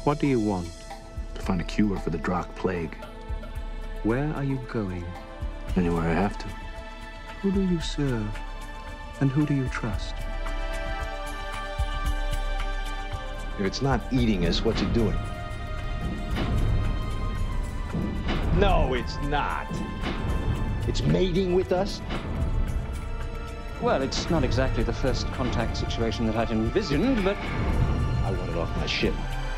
What do you want? To find a cure for the Drakh plague. Where are you going? Anywhere I have to. Who do you serve? And who do you trust? If it's not eating us, what's it doing? No, it's not. It's mating with us? Well, it's not exactly the first contact situation that I'd envisioned, but... I want it off my ship.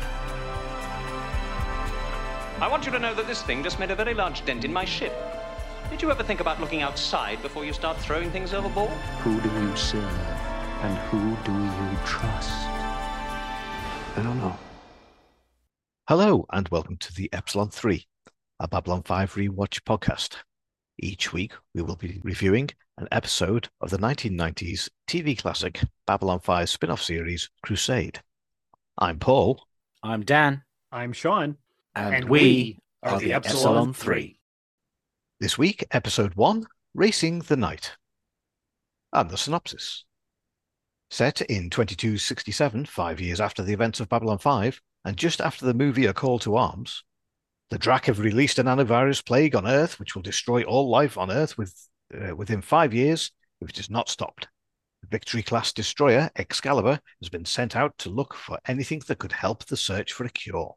I want you to know that this thing just made a very large dent in my ship. Did you ever think about looking outside before you start throwing things overboard? Who do you serve? And who do you trust? I don't know. Hello, and welcome to the Epsilon 3, a Babylon 5 rewatch podcast. Each week, we will be reviewing an episode of the 1990s TV classic Babylon 5 spin-off series, Crusade. I'm Paul. I'm Dan. I'm Sean. And we are the Epsilon 3. This week, Episode 1, Racing the Night. And the synopsis. Set in 2267, 5 years after the events of Babylon 5, and just after the movie A Call to Arms, the Drakh have released an antivirus plague on Earth which will destroy all life on Earth within 5 years if it is not stopped. The Victory-class destroyer, Excalibur, has been sent out to look for anything that could help the search for a cure.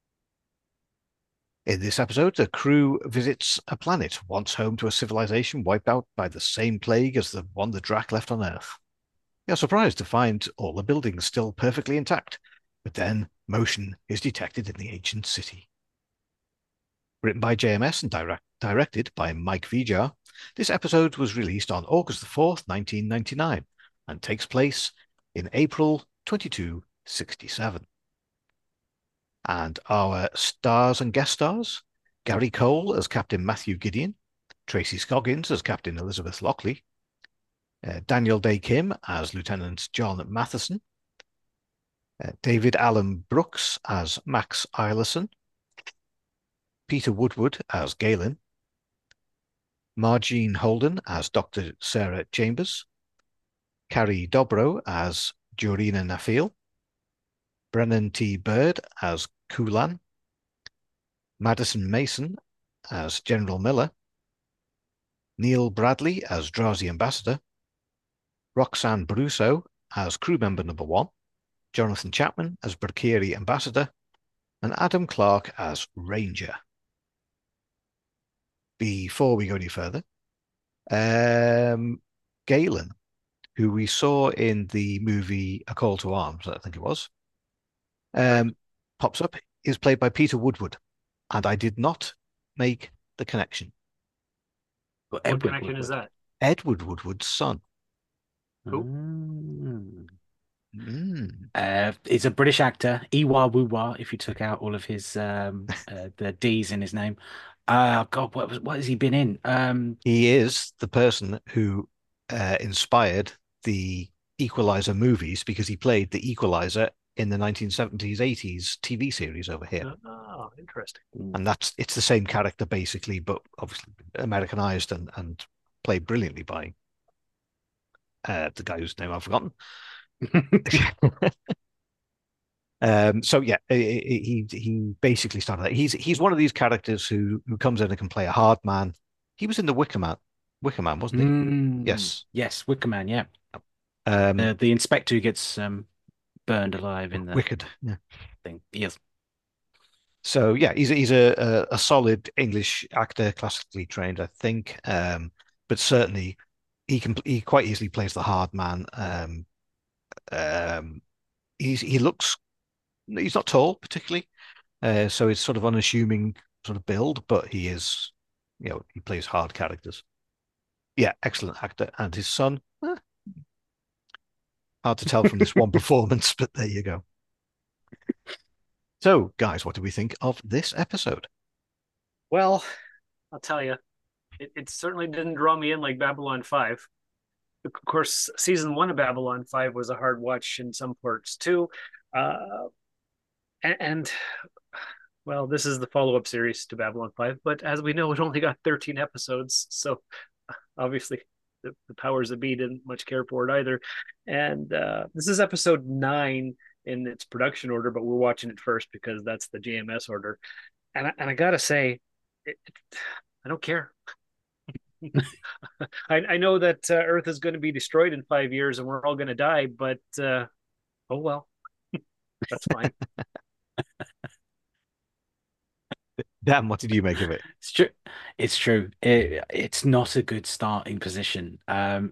In this episode, the crew visits a planet once home to a civilization wiped out by the same plague as the one the Drakh left on Earth. They are surprised to find all the buildings still perfectly intact, but then motion is detected in the ancient city. Written by JMS and directed by Mike Vijar, this episode was released on August 4th, 1999, and takes place in April 2267. And our stars and guest stars: Gary Cole as Captain Matthew Gideon, Tracy Scoggins as Captain Elizabeth Lockley, Daniel Day Kim as Lieutenant John Matheson, David Allen Brooks as Max Eilerson, Peter Woodward as Galen, Margene Holden as Dr. Sarah Chambers, Carrie Dobro as Jorina Nafil, Brennan T. Bird as Kulan, Madison Mason as General Miller, Neil Bradley as Drazi Ambassador, Roxanne Brusso as crew member number 1, Jonathan Chapman as Brakiri Ambassador, and Adam Clark as Ranger. Before we go any further, Galen, who we saw in the movie A Call to Arms, I think it was, pops up, is played by Peter Woodward, and I did not make the connection. What connection is that? Edward Woodward's son. He's a British actor, Iwa Wuwa, if you took out all of his the D's in his name. God, what has he been in? He is the person who inspired the Equalizer movies, because he played the Equalizer in the 1970s, 80s TV series over here. Oh, interesting. And it's the same character basically, but obviously Americanized and played brilliantly by the guy whose name I've forgotten. So yeah, he basically started that. He's one of these characters who comes in and can play a hard man. He was in the Wicker Man, wasn't he? Yes, Wicker Man. Yeah. The inspector who gets burned alive in the Wicked thing. Yes. So yeah, he's a solid English actor, classically trained, I think. But certainly he quite easily plays the hard man. He's not tall particularly, so it's sort of unassuming sort of build, but he is, he plays hard characters. Yeah, excellent actor. And his son, hard to tell from this one performance, but there you go. So, guys, what do we think of this episode? Well, I'll tell you, it certainly didn't draw me in like Babylon 5. Of course, season 1 of Babylon 5 was a hard watch in some parts too. And well, this is the follow-up series to Babylon 5, but as we know, it only got 13 episodes, so obviously the powers that be didn't much care for it either. And this is episode 9, in its production order, but we're watching it first because that's the JMS order. And I gotta say, I don't care. I know that Earth is going to be destroyed in 5 years and we're all going to die, but oh well, that's fine. Dan, what did you make of it? It's true. It's true. It's not a good starting position.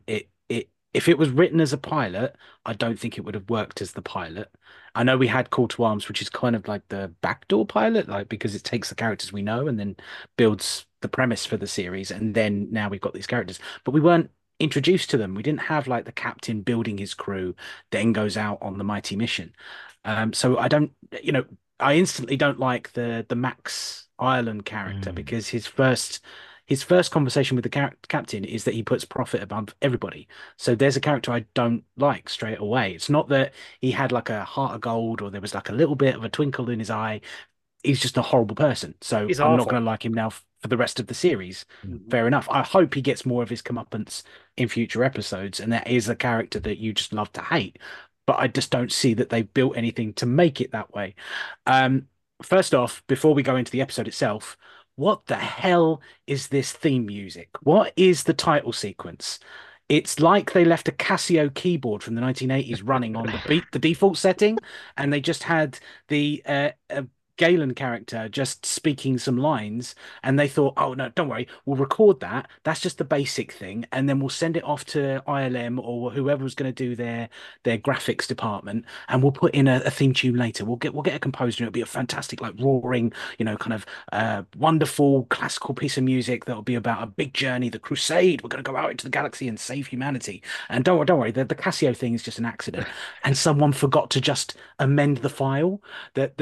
If it was written as a pilot, I don't think it would have worked as the pilot. I know we had Call to Arms, which is kind of like the backdoor pilot, like because it takes the characters we know and then builds the premise for the series, and then now we've got these characters, but we weren't introduced to them. We didn't have like the captain building his crew, then goes out on the mighty mission. So I don't, I instantly don't like the Max Ireland character because his first conversation with the captain is that he puts profit above everybody. So there's a character I don't like straight away. It's not that he had like a heart of gold or there was like a little bit of a twinkle in his eye. He's just a horrible person. So He's I'm not awful. going to like him now for the rest of the series. Fair enough. I hope he gets more of his comeuppance in future episodes, and that is a character that you just love to hate. But I just don't see that they've built anything to make it that way. First off, before we go into the episode itself, what the hell is this theme music? What is the title sequence? It's like they left a Casio keyboard from the 1980s running on the default setting, and they just had the Galen character just speaking some lines, and they thought, oh no, don't worry, we'll record that. That's just the basic thing, and then we'll send it off to ILM or whoever was going to do their graphics department, and we'll put in a theme tune later. We'll get a composer, and it'll be a fantastic, like roaring, kind of wonderful classical piece of music that'll be about a big journey, the crusade. We're going to go out into the galaxy and save humanity. And don't worry, the Casio thing is just an accident, and someone forgot to just amend the file. That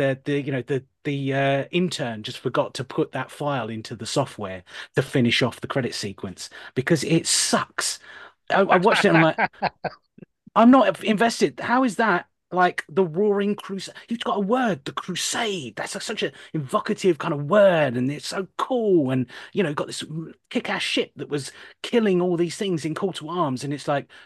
the intern just forgot to put that file into the software to finish off the credit sequence because it sucks. I watched it and I'm like, I'm not invested. How is that like the Roaring Crusade? You've got a word, the Crusade. That's such an evocative kind of word, and it's so cool. And got this kick-ass ship that was killing all these things in Call to Arms, and it's like.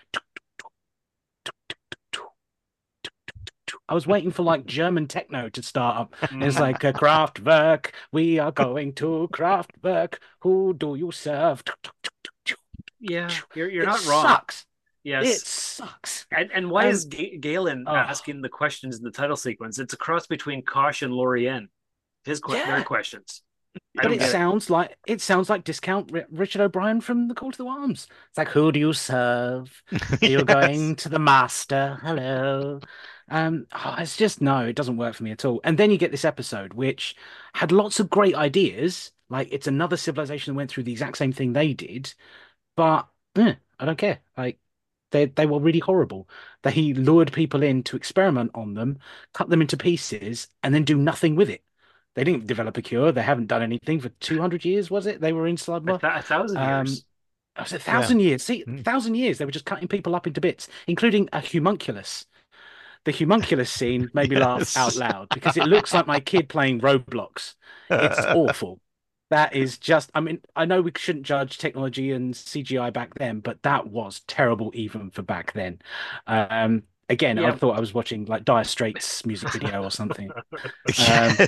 I was waiting for like German techno to start up. It's like a Kraftwerk. We are going to Kraftwerk. Who do you serve? Yeah, you're not It wrong. sucks. Yes, It sucks. and why is Galen asking the questions in the title sequence? It's a cross between Kosh and Lorien. Their questions. But it sounds like discount Richard O'Brien from the Call to the Arms. It's like, who do you serve? Are you going to the master? Hello. It's just no, it doesn't work for me at all. And then you get this episode, which had lots of great ideas. Like it's another civilization that went through the exact same thing they did, but I don't care. Like they were really horrible. They lured people in to experiment on them, cut them into pieces, and then do nothing with it. They didn't develop a cure. They haven't done anything for 200 years, was it? They were in Sludmore. 1,000 years. I was 1,000 years. See, 1,000 years. They were just cutting people up into bits, including a homunculus. The homunculus scene made me laugh out loud because it looks like my kid playing Roblox. It's awful. That is just, I mean, I know we shouldn't judge technology and CGI back then, but that was terrible even for back then. Again, I thought I was watching like Dire Straits music video or something. Yeah,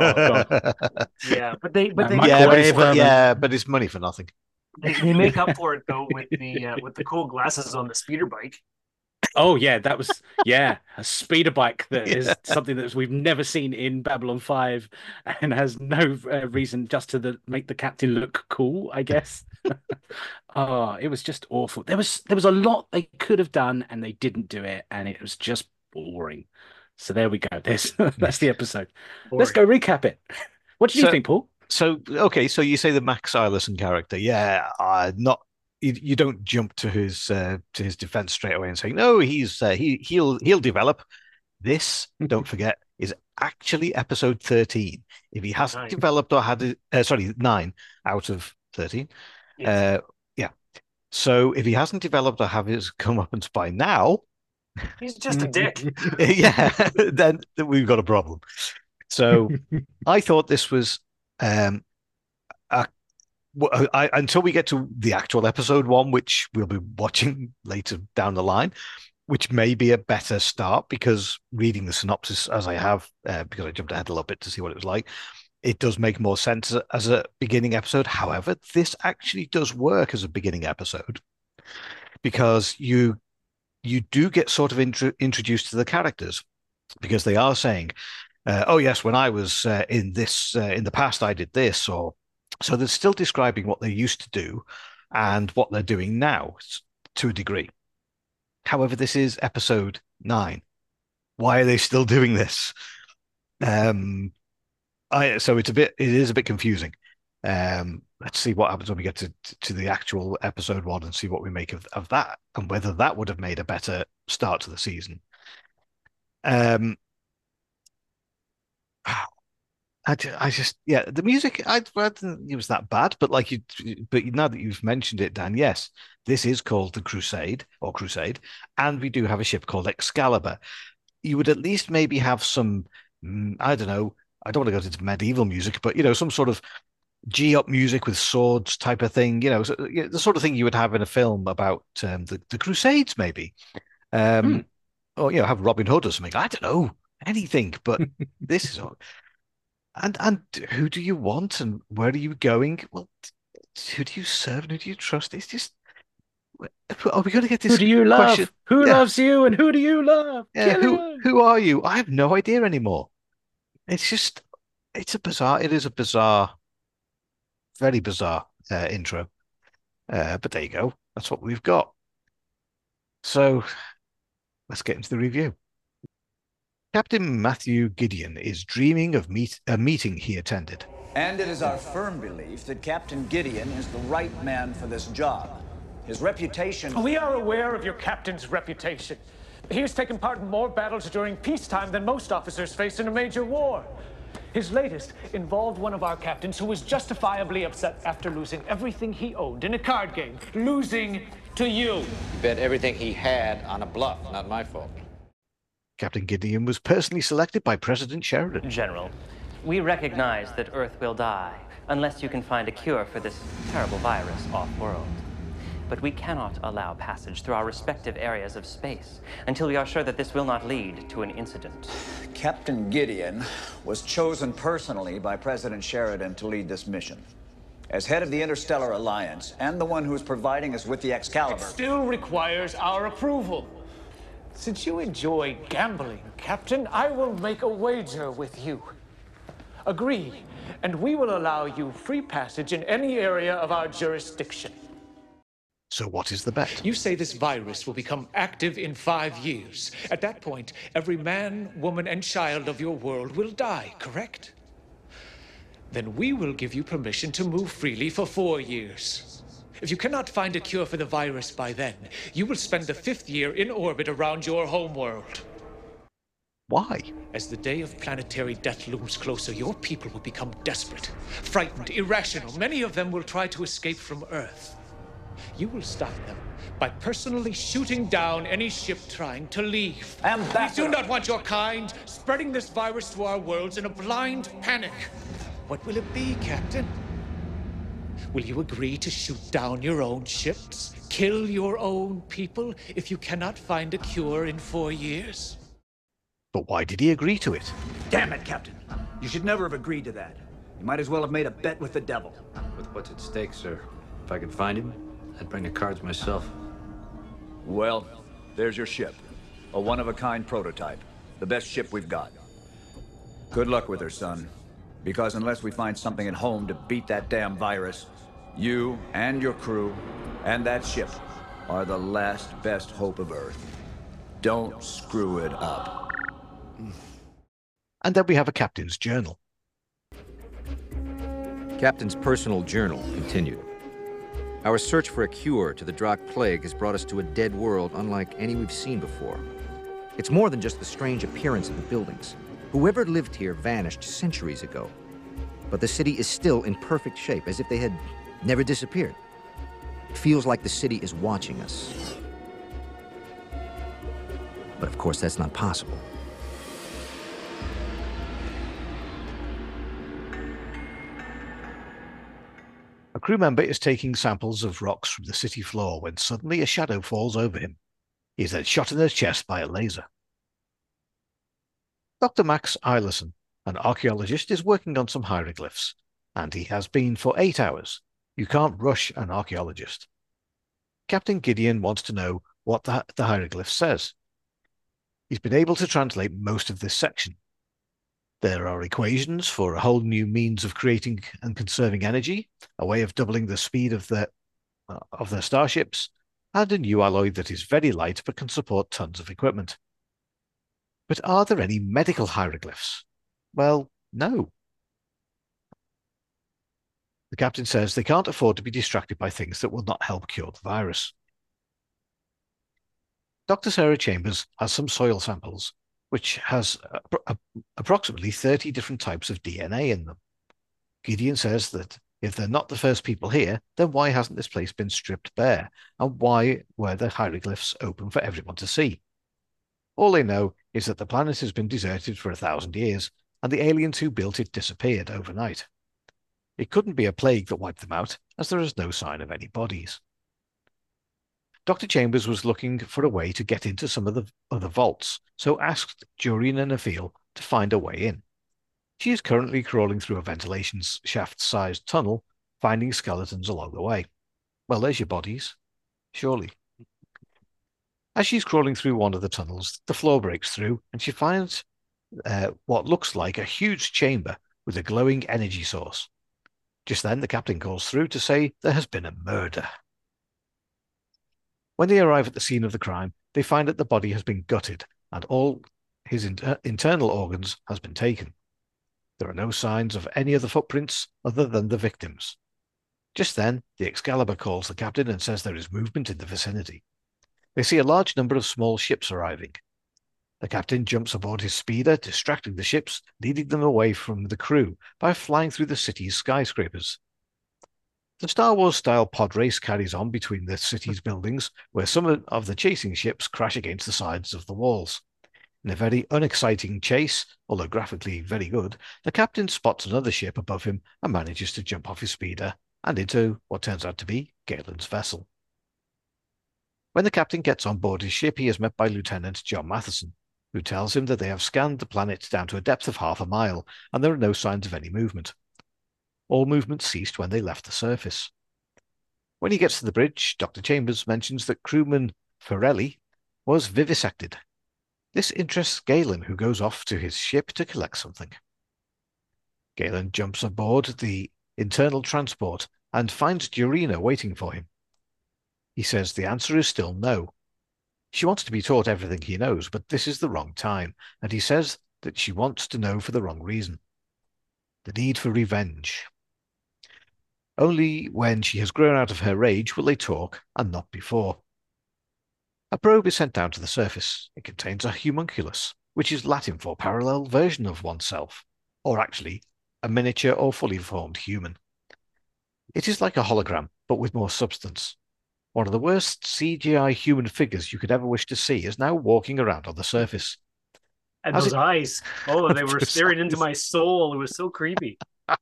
but but it's money for nothing. They make up for it though with the cool glasses on the speeder bike. Oh yeah, that was a speeder bike that is something that we've never seen in Babylon 5 and has no reason just to make the captain look cool, I guess. Oh, it was just awful. There was a lot they could have done and they didn't do it, and it was just boring. So there we go. That's the episode. Boring. Let's go recap it. What did you think, Paul? So you say the Max Ileson character, not. You don't jump to his defense straight away and say no. He'll develop. This, don't forget, is actually episode 13. If he hasn't developed or had 9 out of 13. Yes. So if he hasn't developed or have his comeuppance by now, he's just a dick. then we've got a problem. So I thought this was until we get to the actual episode 1, which we'll be watching later down the line, which may be a better start, because reading the synopsis as I have, because I jumped ahead a little bit to see what it was like, it does make more sense as a beginning episode. However, this actually does work as a beginning episode, because you do get sort of introduced to the characters, because they are saying, oh yes, when I was in the past, I did this, or so they're still describing what they used to do and what they're doing now to a degree. However, this is episode 9. Why are they still doing this? So it is a bit confusing. Let's see what happens when we get to the actual episode 1 and see what we make of that, and whether that would have made a better start to the season. I just, yeah, the music, I didn't think it was that bad, but now that you've mentioned it, Dan, yes, this is called the Crusade, and we do have a ship called Excalibur. You would at least maybe have some, I don't know, I don't want to go into medieval music, but, some sort of G-up music with swords type of thing, the sort of thing you would have in a film about the Crusades, maybe. Or, have Robin Hood or something. I don't know, anything, but this is all. And who do you want, and where are you going? Well, who do you serve and who do you trust? It's just, are we going to get this? Who do you love? Question? Who loves you, and who do you love? Yeah, who are you? I have no idea anymore. It's just, it is a bizarre, very bizarre intro. But there you go. That's what we've got. So let's get into the review. Captain Matthew Gideon is dreaming of a meeting he attended. And it is our firm belief that Captain Gideon is the right man for this job. His reputation... We are aware of your captain's reputation. He has taken part in more battles during peacetime than most officers face in a major war. His latest involved one of our captains who was justifiably upset after losing everything he owned in a card game. Losing to you. He bet everything he had on a bluff, not my fault. Captain Gideon was personally selected by President Sheridan. General, we recognize that Earth will die unless you can find a cure for this terrible virus off-world. But we cannot allow passage through our respective areas of space until we are sure that this will not lead to an incident. Captain Gideon was chosen personally by President Sheridan to lead this mission. As head of the Interstellar Alliance and the one who is providing us with the Excalibur... It still requires our approval. Since you enjoy gambling, Captain, I will make a wager with you. Agree, and we will allow you free passage in any area of our jurisdiction. So what is the bet? You say this virus will become active in 5 years. At that point, every man, woman, and child of your world will die, correct? Then we will give you permission to move freely for 4 years. If you cannot find a cure for the virus by then, you will spend the 5th year in orbit around your homeworld. Why? As the day of planetary death looms closer, your people will become desperate, frightened, irrational. Many of them will try to escape from Earth. You will stop them by personally shooting down any ship trying to leave. Ambassador! We do not want your kind spreading this virus to our worlds in a blind panic. What will it be, Captain? Will you agree to shoot down your own ships, kill your own people, if you cannot find a cure in 4 years? But why did he agree to it? Damn it, Captain. You should never have agreed to that. You might as well have made a bet with the devil. With what's at stake, sir? If I could find him, I'd bring the cards myself. Well, there's your ship. A one-of-a-kind prototype. The best ship we've got. Good luck with her, son. Because unless we find something at home to beat that damn virus, you and your crew and that ship are the last best hope of Earth. Don't screw it up. And then we have a captain's journal. Captain's personal journal continued. Our search for a cure to the Drakh plague has brought us to a dead world unlike any we've seen before. It's more than just the strange appearance of the buildings. Whoever lived here vanished centuries ago. But the city is still in perfect shape, as if they had never disappeared. It feels like the city is watching us. But of course, that's not possible. A crew member is taking samples of rocks from the city floor when suddenly a shadow falls over him. He is then shot in the chest by a laser. Dr. Max Eilerson, an archaeologist, is working on some hieroglyphs, and he has been for 8 hours. You can't rush an archaeologist. Captain Gideon wants to know what the hieroglyph says. He's been able to translate most of this section. There are equations for a whole new means of creating and conserving energy, a way of doubling the speed of their starships, and a new alloy that is very light but can support tons of equipment. But are there any medical hieroglyphs? Well, no. The captain says they can't afford to be distracted by things that will not help cure the virus. Dr. Sarah Chambers has some soil samples, which has approximately 30 different types of DNA in them. Gideon says that if they're not the first people here, then why hasn't this place been stripped bare? And why were the hieroglyphs open for everyone to see? All they know is that the planet has been deserted for 1,000 years, and the aliens who built it disappeared overnight. It couldn't be a plague that wiped them out, as there is no sign of any bodies. Dr. Chambers was looking for a way to get into some of the other vaults, so asked Jorina Nafeel to find a way in. She is currently crawling through a ventilation shaft-sized tunnel, finding skeletons along the way. Well, there's your bodies. Surely. As she's crawling through one of the tunnels, the floor breaks through, and she finds what looks like a huge chamber with a glowing energy source. Just then, the captain calls through to say there has been a murder. When they arrive at the scene of the crime, they find that the body has been gutted and all his internal organs has been taken. There are no signs of any other footprints other than the victims. Just then, the Excalibur calls the captain and says there is movement in the vicinity. They see a large number of small ships arriving. The captain jumps aboard his speeder, distracting the ships, leading them away from the crew by flying through the city's skyscrapers. The Star Wars-style pod race carries on between the city's buildings, where some of the chasing ships crash against the sides of the walls. In a very unexciting chase, although graphically very good, the captain spots another ship above him and manages to jump off his speeder and into what turns out to be Galen's vessel. When the captain gets on board his ship, he is met by Lieutenant John Matheson, who tells him that they have scanned the planet down to a depth of 1/2 mile, and there are no signs of any movement. All movement ceased when they left the surface. When he gets to the bridge, Dr. Chambers mentions that crewman Ferrelli was vivisected. This interests Galen, who goes off to his ship to collect something. Galen jumps aboard the internal transport and finds Jorina waiting for him. He says the answer is still no. She wants to be taught everything he knows, but this is the wrong time, and he says that she wants to know for the wrong reason. The need for revenge. Only when she has grown out of her rage will they talk, and not before. A probe is sent down to the surface. It contains a homunculus, which is Latin for parallel version of oneself, or actually, a miniature or fully formed human. It is like a hologram, but with more substance. One of the worst CGI human figures you could ever wish to see is now walking around on the surface. And those eyes, oh, they were staring into my soul. It was so creepy.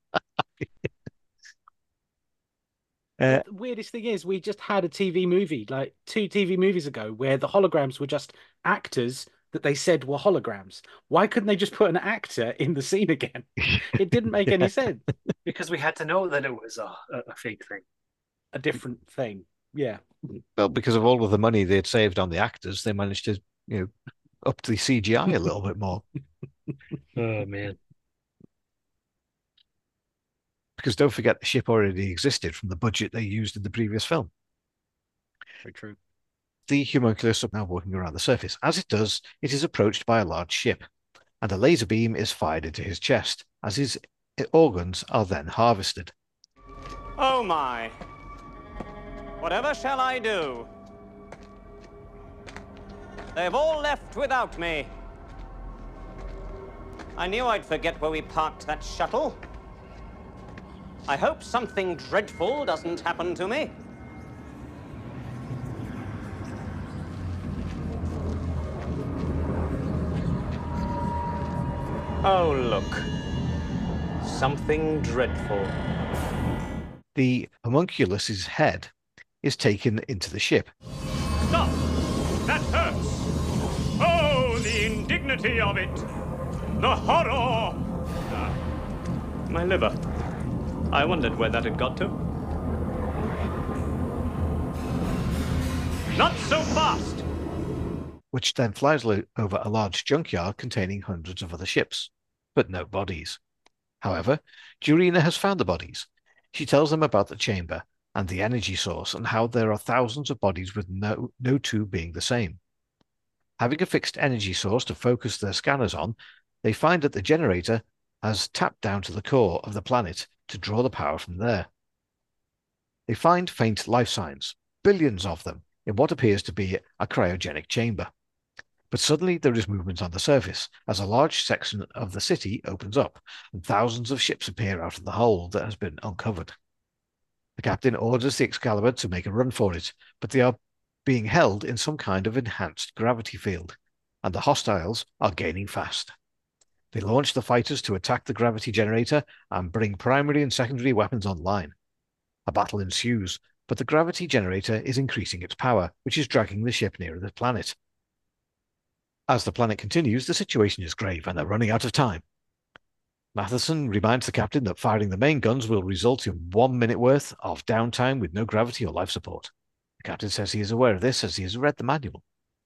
The weirdest thing is we just had a TV movie, like 2 TV movies ago, where the holograms were just actors that they said were holograms. Why couldn't they just put an actor in the scene again? It didn't make any sense. Because we had to know that it was a fake thing. A different thing. Yeah. Well, because of all of the money they'd saved on the actors, they managed to, up the CGI a little bit more. Oh, man. Because don't forget, the ship already existed from the budget they used in the previous film. Very true. The homunculus is now walking around the surface. As it does, it is approached by a large ship, and a laser beam is fired into his chest, as his organs are then harvested. Oh my! Whatever shall I do? They've all left without me. I knew I'd forget where we parked that shuttle. I hope something dreadful doesn't happen to me. Oh, look. Something dreadful. The homunculus's head is taken into the ship. Stop! That's her! cruelty of it! The horror! My liver. I wondered where that had got to. Not so fast! Which then flies over a large junkyard containing hundreds of other ships, but no bodies. However, Jurina has found the bodies. She tells them about the chamber and the energy source and how there are thousands of bodies with no two being the same. Having a fixed energy source to focus their scanners on, they find that the generator has tapped down to the core of the planet to draw the power from there. They find faint life signs, billions of them, in what appears to be a cryogenic chamber. But suddenly there is movement on the surface, as a large section of the city opens up, and thousands of ships appear out of the hole that has been uncovered. The captain orders the Excalibur to make a run for it, but they are being held in some kind of enhanced gravity field, and the hostiles are gaining fast. They launch the fighters to attack the gravity generator and bring primary and secondary weapons online. A battle ensues, but the gravity generator is increasing its power, which is dragging the ship nearer the planet. As the planet continues, the situation is grave and they're running out of time. Matheson reminds the captain that firing the main guns will result in 1 minute worth of downtime with no gravity or life support. The captain says he is aware of this as he has read the manual.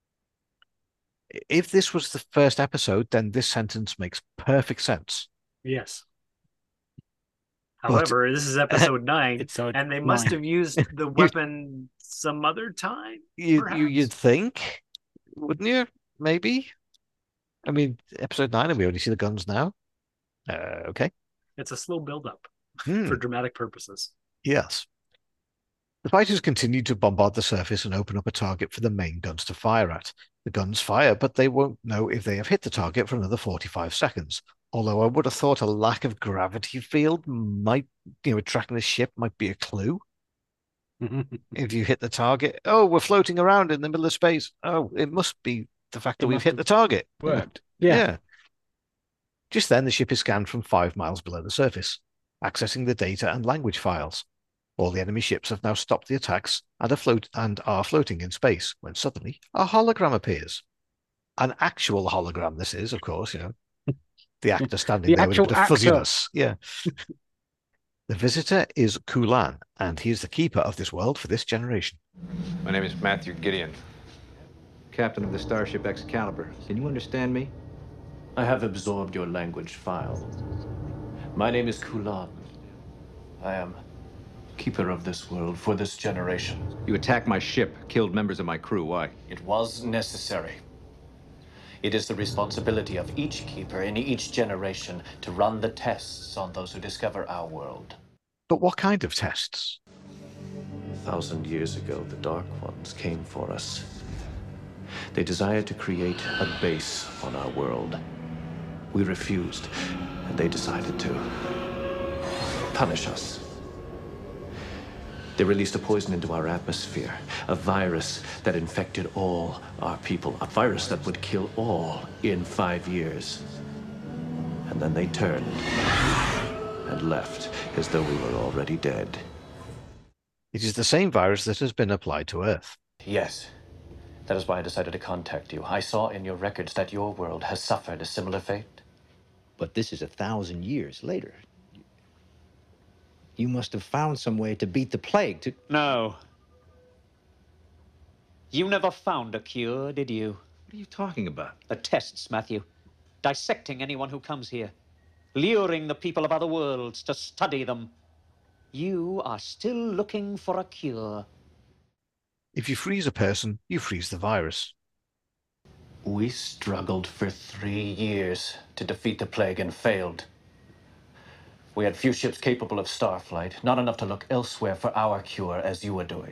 If this was the first episode, then this sentence makes perfect sense. Yes. However, this is episode 9, Episode and they 9. must have used the weapon some other time. You'd think, wouldn't you? Maybe. I mean, episode 9, and we only see the guns now. Okay. It's a slow build-up for dramatic purposes. Yes. The fighters continue to bombard the surface and open up a target for the main guns to fire at. The guns fire, but they won't know if they have hit the target for another 45 seconds. Although I would have thought a lack of gravity field might, attracting the ship might be a clue. If you hit the target, oh, we're floating around in the middle of space. Oh, it must be the fact that we've hit the target. Worked. Yeah. Just then, the ship is scanned from 5 miles below the surface, accessing the data and language files. All the enemy ships have now stopped the attacks and are floating in space, when suddenly a hologram appears. An actual hologram, this is, of course, the actor standing there with a bit of fuzziness. Yeah. The visitor is Kulan, and he is the keeper of this world for this generation. My name is Matthew Gideon, captain of the starship Excalibur. Can you understand me? I have absorbed your language file. My name is Kulan. I am keeper of this world for this generation. You attacked my ship, killed members of my crew. Why? It was necessary. It is the responsibility of each keeper in each generation to run the tests on those who discover our world. But what kind of tests? 1,000 years ago, the Dark Ones came for us. They desired to create a base on our world. We refused, and they decided to punish us. They released a poison into our atmosphere, a virus that infected all our people, a virus that would kill all in 5 years. And then they turned and left as though we were already dead. It is the same virus that has been applied to Earth. Yes. That is why I decided to contact you. I saw in your records that your world has suffered a similar fate. But this is 1,000 years later. You must have found some way to beat the plague, to... No. You never found a cure, did you? What are you talking about? The tests, Matthew. Dissecting anyone who comes here. Luring the people of other worlds to study them. You are still looking for a cure. If you freeze a person, you freeze the virus. We struggled for 3 years to defeat the plague and failed. We had few ships capable of starflight, not enough to look elsewhere for our cure as you were doing.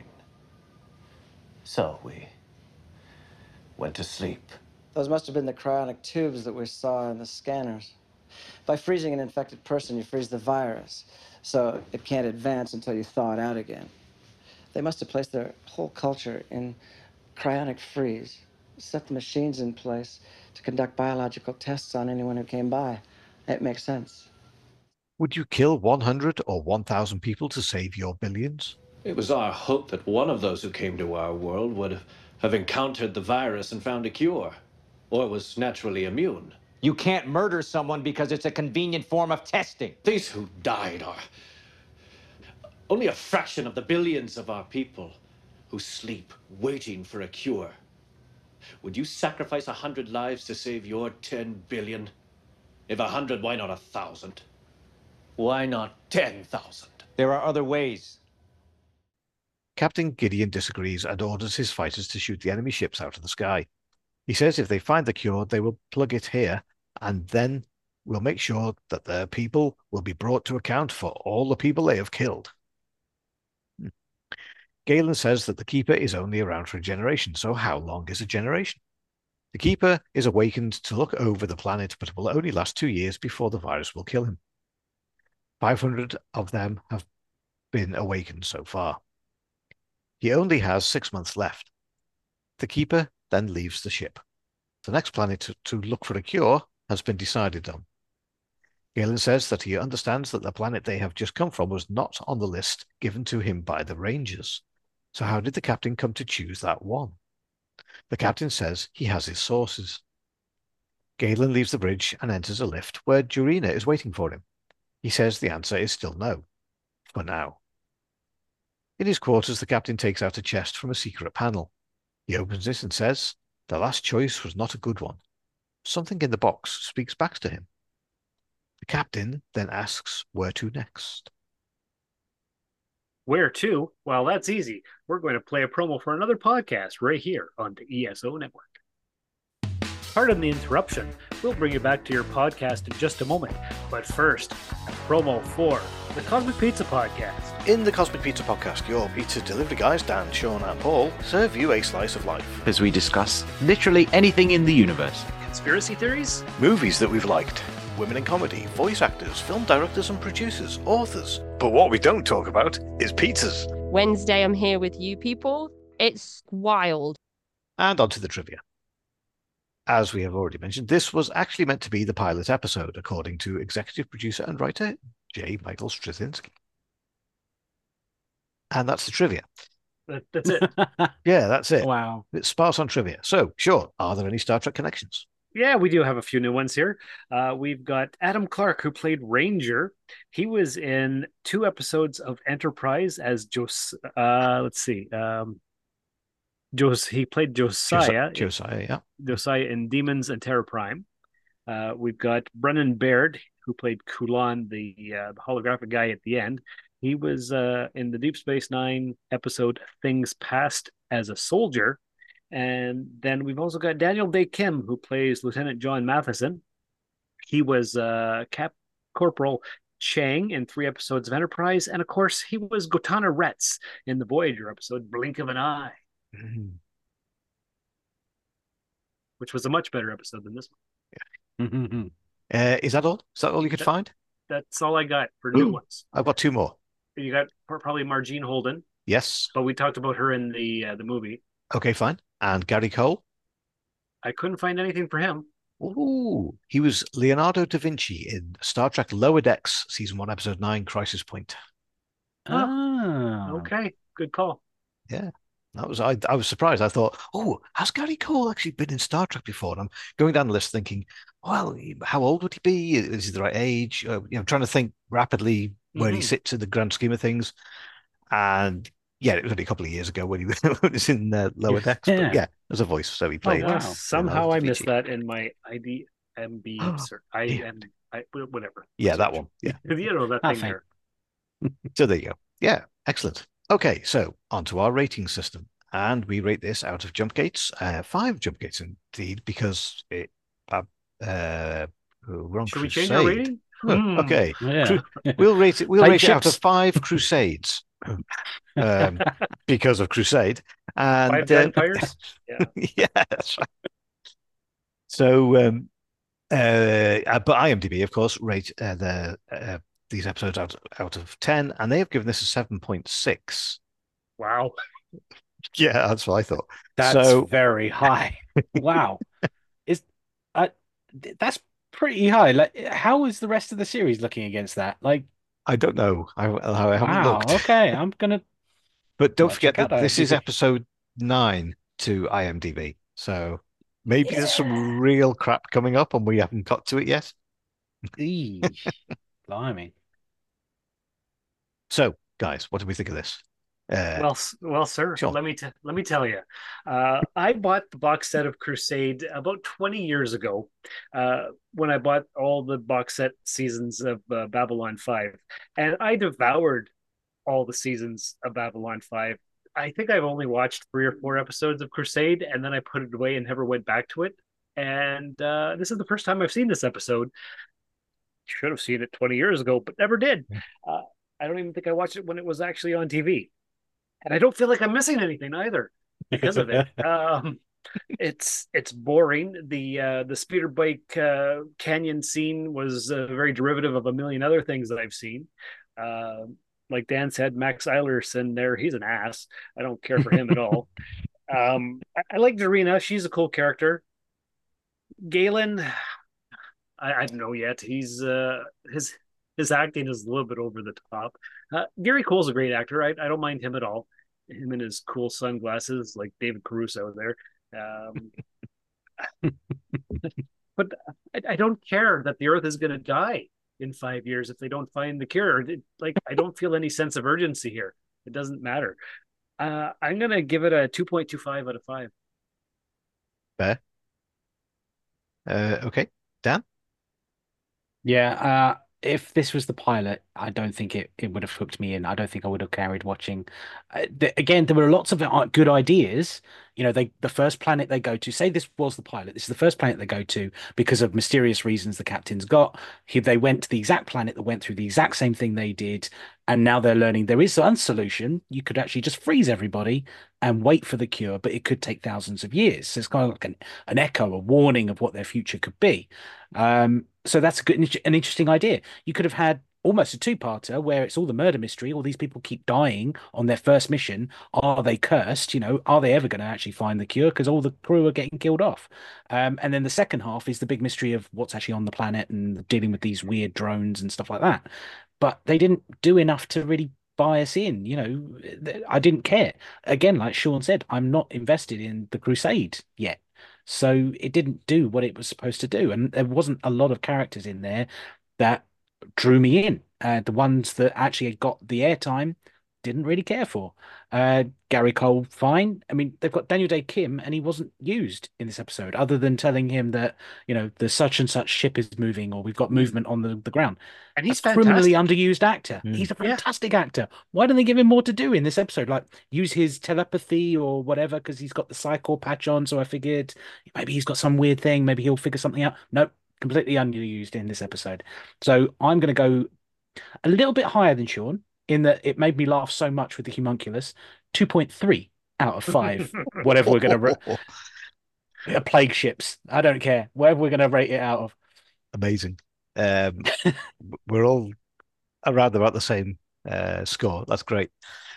So we went to sleep. Those must have been the cryonic tubes that we saw in the scanners. By freezing an infected person, you freeze the virus, so it can't advance until you thaw it out again. They must have placed their whole culture in cryonic freeze, set the machines in place to conduct biological tests on anyone who came by. It makes sense. Would you kill 100 or 1,000 people to save your billions? It was our hope that one of those who came to our world would have encountered the virus and found a cure. Or was naturally immune. You can't murder someone because it's a convenient form of testing. These who died are only a fraction of the billions of our people who sleep waiting for a cure. Would you sacrifice 100 lives to save your 10 billion? If 100, why not 1,000? Why not 10,000? There are other ways. Captain Gideon disagrees and orders his fighters to shoot the enemy ships out of the sky. He says if they find the cure, they will plug it here, and then we'll make sure that their people will be brought to account for all the people they have killed. Galen says that the Keeper is only around for a generation, so how long is a generation? The Keeper is awakened to look over the planet, but will only last 2 years before the virus will kill him. 500 of them have been awakened so far. He only has 6 months left. The Keeper then leaves the ship. The next planet to look for a cure has been decided on. Galen says that he understands that the planet they have just come from was not on the list given to him by the Rangers. So how did the captain come to choose that one? The captain says he has his sources. Galen leaves the bridge and enters a lift where Jurina is waiting for him. He says the answer is still no, for now. In his quarters, the captain takes out a chest from a secret panel. He opens it and says, the last choice was not a good one. Something in the box speaks back to him. The captain then asks where to next. Where to? Well, that's easy. We're going to play a promo for another podcast right here on the ESO Network. Pardon the interruption. We'll bring you back to your podcast in just a moment. But first, promo for the Cosmic Pizza Podcast. In the Cosmic Pizza Podcast, your pizza delivery guys, Dan, Sean, and Paul, serve you a slice of life. As we discuss literally anything in the universe. Conspiracy theories? Movies that we've liked. Women in comedy, voice actors, film directors and producers, authors. But what we don't talk about is pizzas. Wednesday, I'm here with you people. It's wild. And on to the trivia. As we have already mentioned, this was actually meant to be the pilot episode, according to executive producer and writer J. Michael Straczynski. And that's the trivia. That's it. Yeah, that's it. Wow. It's sparse on trivia. So, sure, are there any Star Trek connections? Yeah, we do have a few new ones here. We've got Adam Clark, who played Ranger. He was in 2 episodes of Enterprise as he played Josiah. Josiah, yeah. Josiah in Demons and Terra Prime. We've got Brennan Baird, who played Kulan, the holographic guy at the end. He was in the Deep Space Nine episode Things Past as a soldier. And then we've also got Daniel Day Kim, who plays Lieutenant John Matheson. He was Cap Corporal Chang in 3 episodes of Enterprise. And of course, he was Gotana Retz in the Voyager episode Blink of an Eye, which was a much better episode than this one. Is that all? Is that all you could find? That's all I got for new ones. I've got 2 more. You got probably Margene Holden. Yes. But we talked about her in the movie. Okay, fine. And Gary Cole? I couldn't find anything for him. Ooh, he was Leonardo da Vinci in Star Trek Lower Decks, Season 1, Episode 9, Crisis Point. Okay, good call. Yeah, that was I was surprised. I thought, oh, has Gary Cole actually been in Star Trek before? And I'm going down the list thinking, well, how old would he be? Is he the right age? Trying to think rapidly where he sits in the grand scheme of things. And yeah, it was only a couple of years ago when he was in Lower Decks. But yeah, as a voice, so he played. Oh, wow. Somehow I missed that in my IDMB, whatever. Yeah, that one. Yeah, that thing there. So there you go. Yeah, excellent. Okay, so onto our rating system, and we rate this out of jump gates, 5 jump gates indeed, because it. We're on Should Crusade. we change our rating? Okay, Yeah. We'll rate it. We'll rate it out of ships. 5 Crusades. Because of Crusade and 5 vampires. Yeah, yeah, that's right. So, but IMDb, of course, rate these episodes out of 10, and they have given this a 7.6. Wow. Yeah, that's what I thought. That's very high. Wow. That's pretty high. Like, how is the rest of the series looking against that? Like, I don't know. I haven't looked. Okay, I'm gonna. But don't forget check out that this is IMDb. episode 9 to IMDb. So Maybe there's some real crap coming up and we haven't got to it yet. Blimey. So, guys, what do we think of this? Well, sir, Sean. let me tell you, I bought the box set of Crusade about 20 years ago, when I bought all the box set seasons of Babylon 5, and I devoured all the seasons of Babylon 5. I think I've only watched 3 or 4 episodes of Crusade, and then I put it away and never went back to it. And this is the first time I've seen this episode. Should have seen it 20 years ago, but never did. I don't even think I watched it when it was actually on TV. And I don't feel like I'm missing anything either because of it. It's boring. The speeder bike canyon scene was very derivative of a million other things that I've seen. Like Dan said, Max Eilerson there, he's an ass. I don't care for him at all. I like Darina. She's a cool character. Galen, I don't know yet. He's his acting is a little bit over the top. Gary Cole's a great actor. I don't mind him at all. Him and his cool sunglasses, like David Caruso there. But I don't care that the Earth is going to die in 5 years if they don't find the cure. I don't feel any sense of urgency here. It doesn't matter. I'm going to give it a 2.25 out of 5. Fair. Okay. Dan? Yeah, if this was the pilot, I don't think it would have hooked me in. I don't think I would have carried watching. Again, there were lots of good ideas. You know, the first planet they go to, say this was the pilot, this is the first planet they go to because of mysterious reasons the captain's got. They went to the exact planet that went through the exact same thing they did, and now they're learning there is one solution. You could actually just freeze everybody and wait for the cure, but it could take thousands of years. So it's kind of like an echo, a warning of what their future could be. So that's an interesting idea. You could have had almost a two-parter where it's all the murder mystery. All these people keep dying on their first mission. Are they cursed? You know, are they ever going to actually find the cure? Because all the crew are getting killed off. And then the second half is the big mystery of what's actually on the planet and dealing with these weird drones and stuff like that. But they didn't do enough to really buy us in. You know, I didn't care. Again, like Sean said, I'm not invested in the Crusade yet. So it didn't do what it was supposed to do. And there wasn't a lot of characters in there that drew me in. The ones that actually got the airtime didn't really care for. Gary Cole, fine. I mean, they've got Daniel Day-Kim, and he wasn't used in this episode, other than telling him that, you know, the such and such ship is moving, or we've got movement on the ground. And he's a criminally underused actor. He's a fantastic actor. Why don't they give him more to do in this episode? Like, use his telepathy or whatever, because he's got the Psychor patch on. So I figured maybe he's got some weird thing. Maybe he'll figure something out. Nope, completely underused in this episode. So I'm going to go a little bit higher than Sean, in that it made me laugh so much with the homunculus. 2.3 out of 5. Whatever we're going to plague ships. I don't care. Whatever we're going to rate it out of. Amazing. We're all around about the same score. That's great.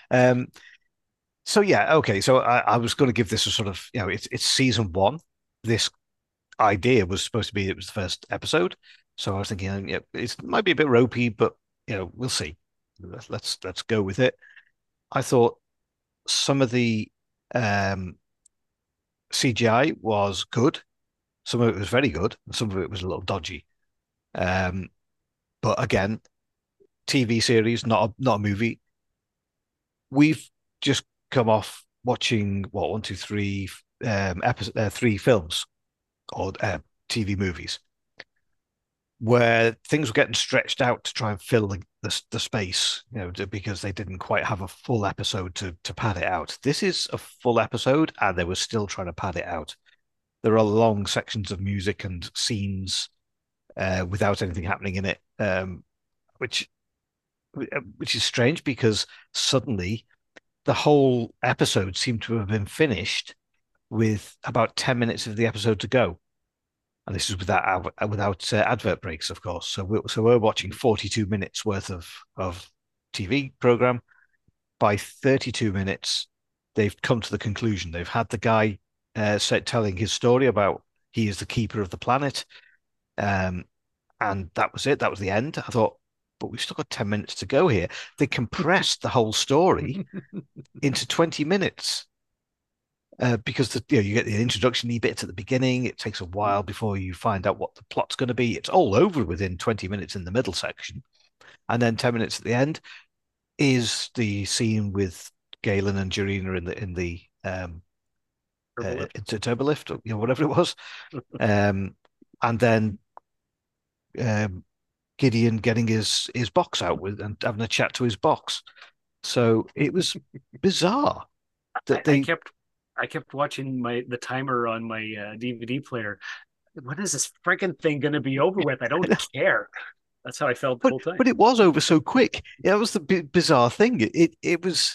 So yeah, okay. So I was going to give this a sort of, you know, it's season 1. This idea was supposed to be, it was the first episode. So I was thinking, yeah, it might be a bit ropey, but you know, we'll see. Let's go with it. I thought some of the CGI was good. Some of it was very good, and some of it was a little dodgy. But again, TV series, not a movie. We've just come off watching what 1, 2, 3 3 films or TV movies, where things were getting stretched out to try and fill the space, you know, because they didn't quite have a full episode to pad it out. This is a full episode, and they were still trying to pad it out. There are long sections of music and scenes without anything happening in it, which is strange because suddenly the whole episode seemed to have been finished with about 10 minutes of the episode to go. And this is without advert breaks, of course. So we're watching 42 minutes worth of TV program. By 32 minutes, they've come to the conclusion. They've had the guy telling his story about he is the keeper of the planet, and that was it. That was the end. I thought, but we've still got 10 minutes to go here. They compressed the whole story into 20 minutes. because you get the introduction bits at the beginning. It takes a while before you find out what the plot's going to be. It's all over within 20 minutes in the middle section, and then 10 minutes at the end is the scene with Galen and Jarina in the turbolift, or whatever it was, and then Gideon getting his box out with and having a chat to his box. So it was bizarre that I kept watching the timer on my DVD player. When is this freaking thing going to be over with? I don't care. That's how I felt the whole time. But it was over so quick. That was the bizarre thing. It was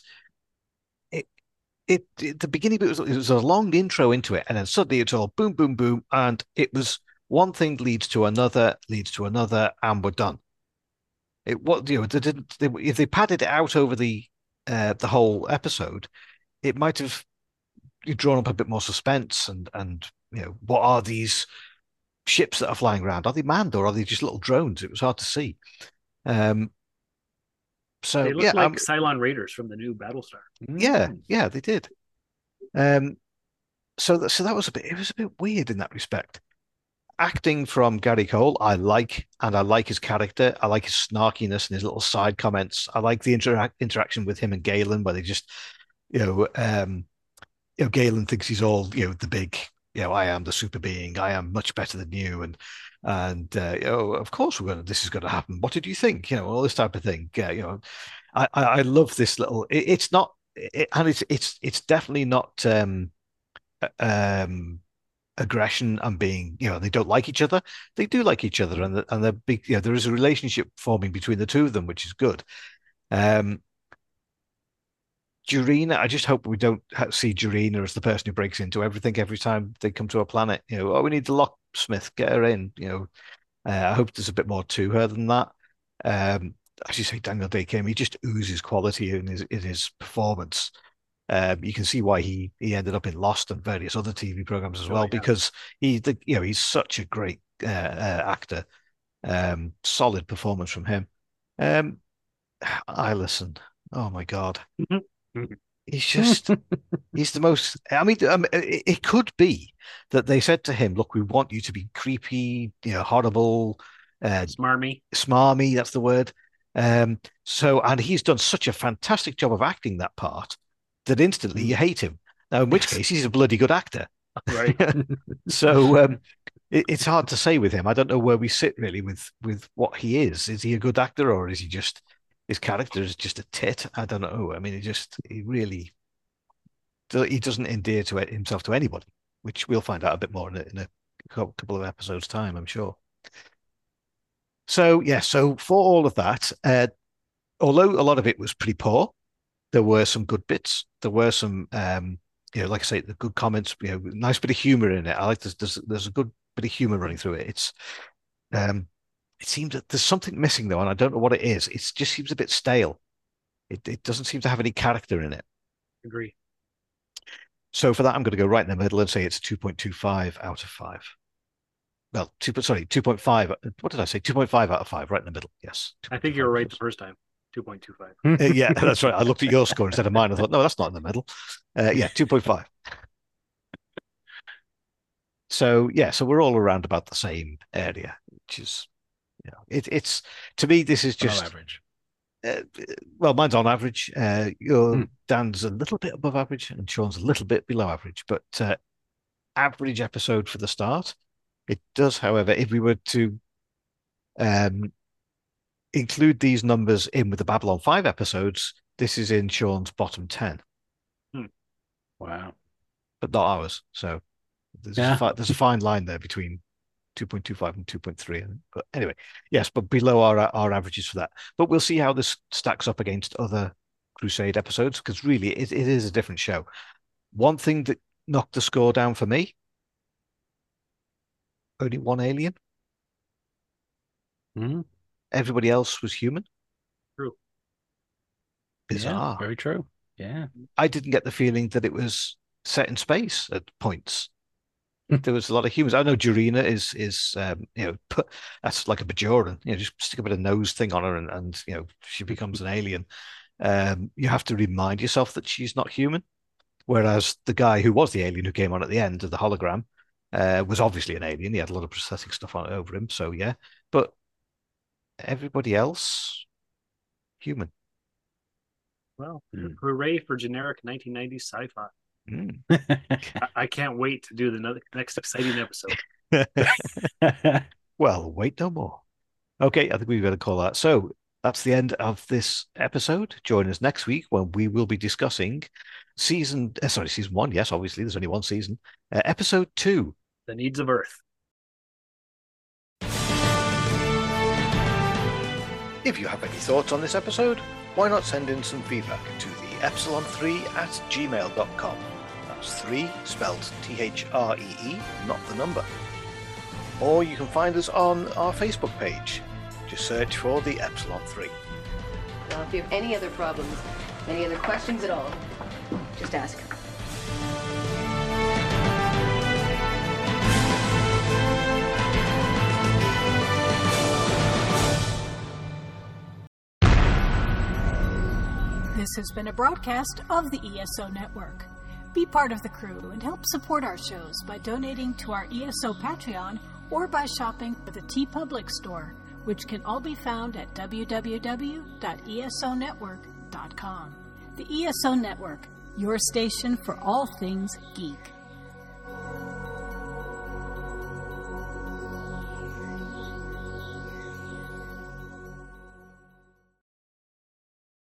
the beginning. It was a long intro into it, and then suddenly it's all boom, boom, boom, and it was one thing leads to another, and we're done. It what if they padded it out over the whole episode, it might have drawn up a bit more suspense and what are these ships that are flying around? Are they manned or are they just little drones? It was hard to see. So they look like Cylon Raiders from the new Battlestar. Yeah, they did. So that was it was a bit weird in that respect. Acting from Gary Cole, I like his character. I like his snarkiness and his little side comments. I like the interaction with him and Galen, where they just, Galen thinks he's all, the big, I am the super being. I am much better than you, and of course this is going to happen. What did you think? All this type of thing. I love this little. It's not, and it's definitely not. Aggression and being, they don't like each other. They do like each other, and they're big. There is a relationship forming between the two of them, which is good. Jarina, I just hope we don't see Jarina as the person who breaks into everything every time they come to a planet. We need the locksmith, get her in. I hope there's a bit more to her than that. As you say, Daniel Day Kim, he just oozes quality in his performance. You can see why he ended up in Lost and various other TV programs as well, because he's such a great actor. Solid performance from him. Ileson, oh my God, he's the most. I mean, it could be that they said to him, "Look, we want you to be creepy, horrible, smarmy. That's the word." And he's done such a fantastic job of acting that part that instantly you hate him. Now, in which case, he's a bloody good actor. Right. So it's hard to say with him. I don't know where we sit really with what he is. Is he a good actor, or is he just, his character is just a tit? I don't know. I mean, he doesn't endear himself to anybody, which we'll find out a bit more in a couple of episodes' time, I'm sure. So, so for all of that, although a lot of it was pretty poor, there were some good bits. There were some, like I say, the good comments. Nice bit of humor in it. I like this. There's a good bit of humor running through it. It seems that there's something missing though, and I don't know what it is. It just seems a bit stale. It doesn't seem to have any character in it. Agree. So for that, I'm going to go right in the middle and say it's 2.25 out of 5. Well, 2.5. What did I say? 2.5 out of 5, right in the middle. Yes. I think you were right the first time. 2.25. Yeah, that's right. I looked at your score instead of mine. I thought, no, that's not in the middle. 2.5. So we're all around about the same area, which is, it's to me, this is just average. Well, mine's on average. Your Dan's a little bit above average, and Sean's a little bit below average. But average episode for the start. It does, however, if we were to include these numbers in with the Babylon 5 episodes, this is in Sean's bottom 10. Wow. But not ours. So there's a fine line there between 2.25 and 2.3. But anyway, yes, but below our averages for that. But we'll see how this stacks up against other Crusade episodes, because really it is a different show. One thing that knocked the score down for me, only one alien. Everybody else was human. True. Bizarre. Yeah, very true. Yeah. I didn't get the feeling that it was set in space at points. There was a lot of humans. I know Jarina is that's like a Bajoran. Just stick a bit of nose thing on her and she becomes an alien. You have to remind yourself that she's not human. Whereas the guy who was the alien who came on at the end of the hologram was obviously an alien. He had a lot of prosthetic stuff on over him, so yeah. But everybody else, human. Well, hooray for generic 1990s sci-fi. I can't wait to do the next exciting episode. Well, wait no more. Okay, I think we've got to call that. So that's the end of this episode. Join us next week when we will be discussing season 1. Yes, obviously, there's only one season. Episode 2. The Needs of Earth. If you have any thoughts on this episode, why not send in some feedback to the epsilon3@gmail.com. That's 3 spelled THREE, not the number. Or you can find us on our Facebook page. Just search for the Epsilon 3. Now, if you have any other problems, any other questions at all, just ask. This has been a broadcast of the ESO Network. Be part of the crew and help support our shows by donating to our ESO Patreon or by shopping at the TeePublic store, which can all be found at www.esonetwork.com. The ESO Network, your station for all things geek.